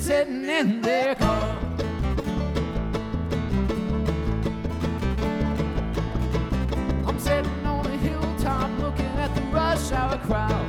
sitting in their car. I'm sitting on a hilltop looking at the rush hour crowd.